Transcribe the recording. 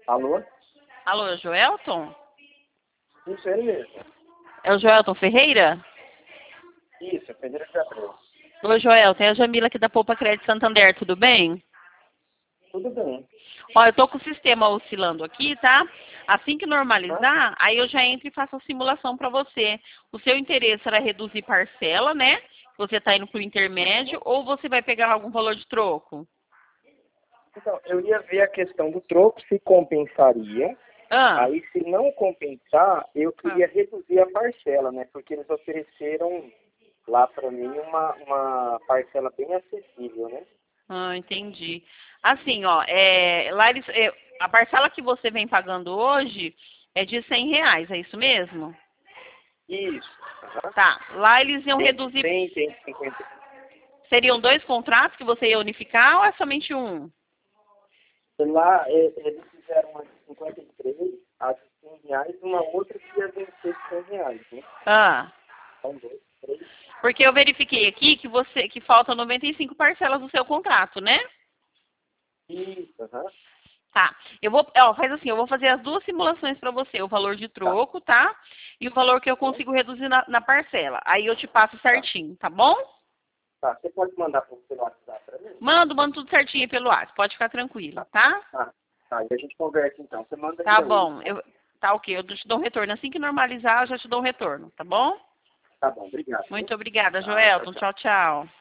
Alô? Alô, é o Joelton? Isso, ele mesmo. É o Joelton Ferreira? Isso, é Pedro de Abreu. Oi, Joelton, é a Jamila aqui da Poupa Crédito Santander, tudo bem? Tudo bem. Ó, eu tô com o sistema oscilando aqui, tá? Assim que Hã? normalizar, aí eu já entro e faço a simulação para você. O seu interesse era reduzir parcela, né? Você tá indo pro intermédio, ou você vai pegar algum valor de troco? Então, eu ia ver a questão do troco, se compensaria. Ah, Aí, se não compensar, eu ah, queria reduzir a parcela, né? Porque eles ofereceram lá para mim uma parcela bem acessível, né? entendi. Assim, ó, lá a parcela que você vem pagando hoje é de R$ 100, é isso mesmo? Isso. Aham. Tá. Lá eles iam Tem reduzir. 100, tem 50. Seriam dois contratos que você ia unificar ou é somente um? Lá, eles fizeram uma de 53, a de R$ 100, uma outra que ia vencer R$ 100, né? Ah. São dois, três. Porque eu verifiquei aqui que faltam 95 parcelas do seu contrato, né? Isso, aham. Tá. Faz assim, eu vou fazer as duas simulações para você, o valor de Tá, troco, tá? E o valor que eu bom, consigo reduzir na parcela. Aí eu te passo tá. certinho, tá bom? Tá, você pode mandar pelo WhatsApp para mim? Mando tudo certinho aí pelo WhatsApp, pode ficar tranquilo, Tá, tá? tá. Tá, e a gente conversa então. Você manda Tá ainda hoje, bom. né? Tá ok, eu te dou um retorno. Assim que normalizar, eu já te dou um retorno, tá bom? Tá bom, obrigado, viu? Muito obrigada, Tá, tchau, Joelton. tchau. Tchau, tchau.